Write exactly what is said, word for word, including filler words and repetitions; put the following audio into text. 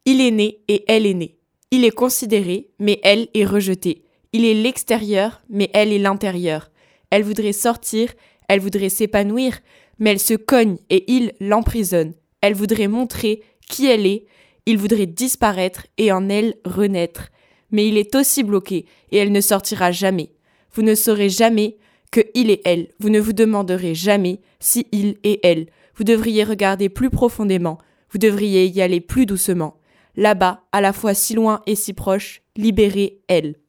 Il est né et elle est née. Il est considéré, mais elle est rejetée. Il est l'extérieur, mais elle est l'intérieur. Elle voudrait sortir, elle voudrait s'épanouir, mais elle se cogne et il l'emprisonne. Elle voudrait montrer qui elle est, il voudrait disparaître et en elle renaître. Mais il est aussi bloqué et elle ne sortira jamais. Vous ne saurez jamais que il et elle. Vous ne vous demanderez jamais si il et elle. Vous devriez regarder plus profondément. Vous devriez y aller plus doucement. Là-bas, à la fois si loin et si proche, libérez elle.